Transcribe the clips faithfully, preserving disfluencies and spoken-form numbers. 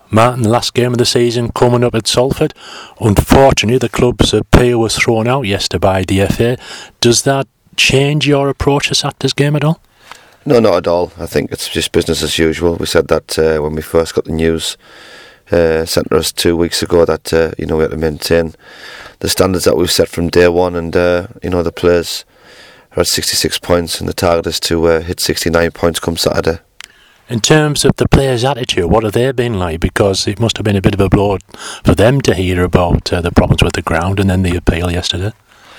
Martin, the last game of the season coming up at Salford. Unfortunately, the club's appeal was thrown out yesterday by the F A. Does that change your approach to Saturday's game at all? No, not at all. I think it's just business as usual. We said that uh, when we first got the news uh, sent to us two weeks ago that uh, you know we had to maintain the standards that we've set from day one, and uh, you know the players are at sixty-six points, and the target is to uh, hit sixty-nine points come Saturday. In terms of the players' attitude, what have they been like? Because it must have been a bit of a blow for them to hear about uh, the problems with the ground and then the appeal yesterday.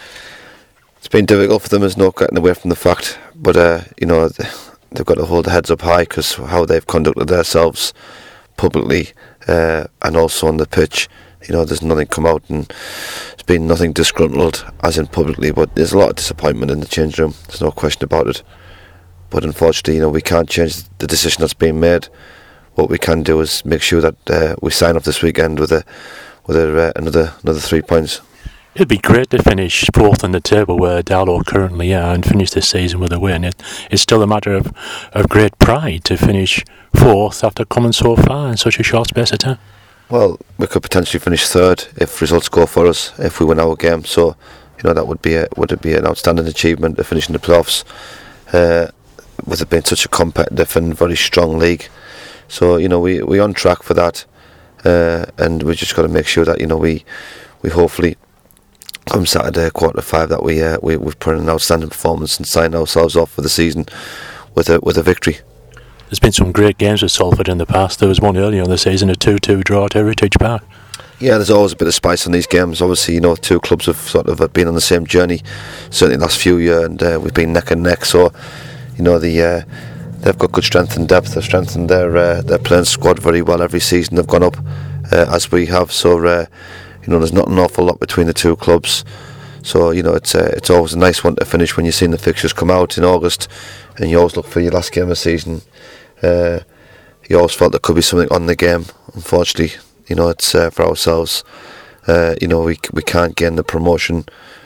It's been difficult for them, there's no getting away from the fact. But, uh, you know, they've got to hold their heads up high because how they've conducted themselves publicly uh, and also on the pitch, you know, there's nothing come out and there's been nothing disgruntled as in publicly. But there's a lot of disappointment in the change room, there's no question about it. But unfortunately, you know, we can't change the decision that's been made. What we can do is make sure that uh, we sign off this weekend with a with a, uh, another another three points. It'd be great to finish fourth on the table where Darlow currently are and finish this season with a win. It, it's still a matter of, of great pride to finish fourth after coming so far in such a short space of time. Well, we could potentially finish third if results go for us, if we win our game. So, you know, that would be a, would it be an outstanding achievement to finish in the playoffs. Uh, with it being such a competitive and very strong league. So, you know, we, we're on track for that, uh, and we just got to make sure that, you know, we we hopefully come Saturday, quarter to five, that we, uh, we, we've put in an outstanding performance and sign ourselves off for the season with a, with a victory. There's been some great games with Salford in the past. There was one earlier in the season, a two two draw at Heritage Park. Yeah, there's always a bit of spice in these games. Obviously, you know, two clubs have sort of been on the same journey, certainly the last few years, and uh, we've been neck and neck, so you know, the uh, they've got good strength and depth. They've strengthened their uh, their playing squad very well every season. They've gone up uh, as we have. So uh, you know, there's not an awful lot between the two clubs. So you know, it's uh, it's always a nice one to finish when you've seen the fixtures come out in August, and you always look for your last game of the season. Uh, you always felt there could be something on the game. Unfortunately, you know, it's uh, for ourselves. Uh, you know, we we can't gain the promotion,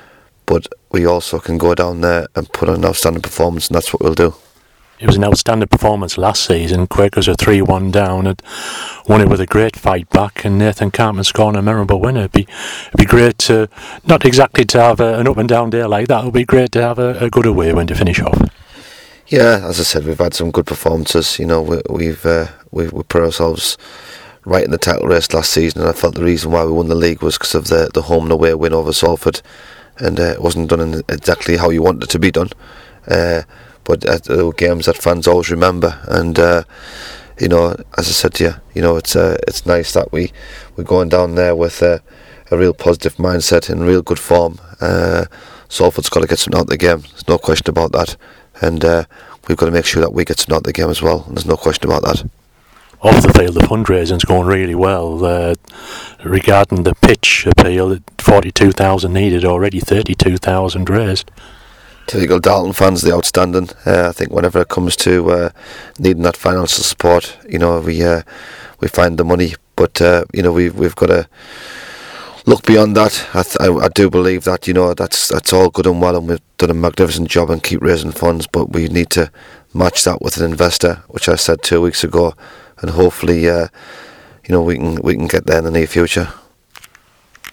but we also can go down there and put on an outstanding performance, and that's what we'll do. It was an outstanding performance last season. Quakers are three one down and won it with a great fight back, and Nathan Cartman scoring a memorable winner. It'd be, it'd be great to, not exactly to have a, an up and down day like that, it would be great to have a, a good away win to finish off. Yeah, as I said, we've had some good performances. You know, we, we've uh, we we put ourselves right in the title race last season, and I felt the reason why we won the league was because of the, the home and away win over Salford. And uh, it wasn't done in exactly how you want it to be done, uh, but uh, there were games that fans always remember. And uh, you know, as I said to you, you know, it's uh, it's nice that we we're going down there with uh, a real positive mindset and real good form. Uh, Salford's got to get something out of the game. There's no question about that, and uh, we've got to make sure that we get something out of the game as well. And there's no question about that. Off the field, the fundraising's going really well. Uh, regarding the pitch appeal, forty-two thousand needed already, thirty-two thousand raised. Typical Darlton fans, the outstanding. Uh, I think whenever it comes to uh, needing that financial support, you know, we uh, we find the money, but uh, you know, we've we've got to look beyond that. I, th- I I do believe that, you know, that's that's all good and well, and we've done a magnificent job and keep raising funds, but we need to match that with an investor, which I said two weeks ago. And hopefully, uh, you know, we can we can get there in the near future.